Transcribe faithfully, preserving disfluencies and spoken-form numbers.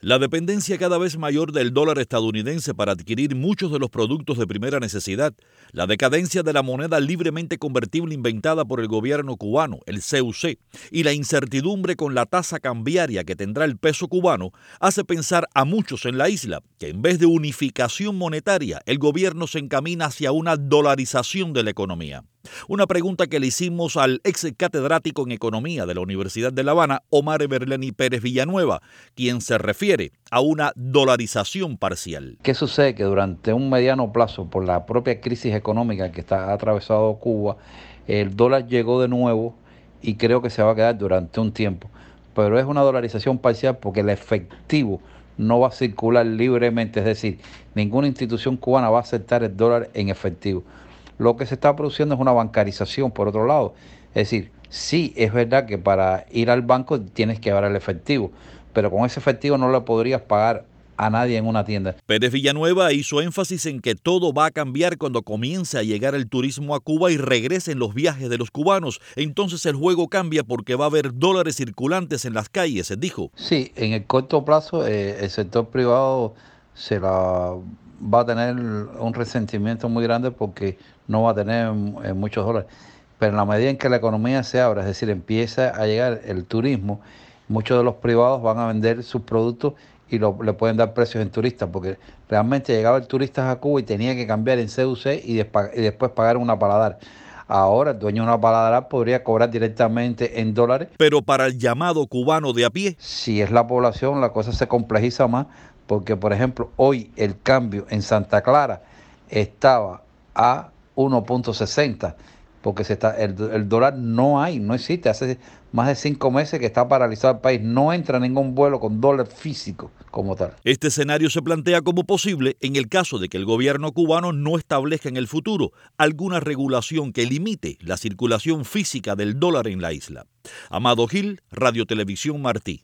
La dependencia cada vez mayor del dólar estadounidense para adquirir muchos de los productos de primera necesidad, la decadencia de la moneda libremente convertible inventada por el gobierno cubano, el C U C, y la incertidumbre con la tasa cambiaria que tendrá el peso cubano, hace pensar a muchos en la isla que en vez de unificación monetaria, el gobierno se encamina hacia una dolarización de la economía. Una pregunta que le hicimos al ex catedrático en Economía de la Universidad de La Habana, Omar Everleni Pérez Villanueva, quien se refiere a una dolarización parcial. ¿Qué sucede? Que durante un mediano plazo, por la propia crisis económica que está atravesado Cuba, el dólar llegó de nuevo y creo que se va a quedar durante un tiempo. Pero es una dolarización parcial porque el efectivo no va a circular libremente, es decir, ninguna institución cubana va a aceptar el dólar en efectivo. Lo que se está produciendo es una bancarización, por otro lado. Es decir, sí, es verdad que para ir al banco tienes que llevar el efectivo, pero con ese efectivo no le podrías pagar a nadie en una tienda. Pérez Villanueva hizo énfasis en que todo va a cambiar cuando comience a llegar el turismo a Cuba y regresen los viajes de los cubanos. Entonces el juego cambia porque va a haber dólares circulantes en las calles, dijo. Sí, en el corto plazo eh, el sector privado se la va a tener un resentimiento muy grande porque no va a tener eh, muchos dólares. Pero en la medida en que la economía se abra, es decir, empieza a llegar el turismo, muchos de los privados van a vender sus productos y lo, le pueden dar precios en turistas, porque realmente llegaba el turista a Cuba y tenía que cambiar en C U C y, despa- y después pagar una paladar. Ahora el dueño de una paladar podría cobrar directamente en dólares. Pero para el llamado cubano de a pie, Si es la población, la cosa se complejiza más, porque por ejemplo, hoy el cambio en Santa Clara estaba a uno punto sesenta, porque se está, el, el dólar no hay, no existe, hace más de cinco meses que está paralizado el país, no entra ningún vuelo con dólar físico como tal. Este escenario se plantea como posible en el caso de que el gobierno cubano no establezca en el futuro alguna regulación que limite la circulación física del dólar en la isla. Amado Gil, Radio Televisión Martí.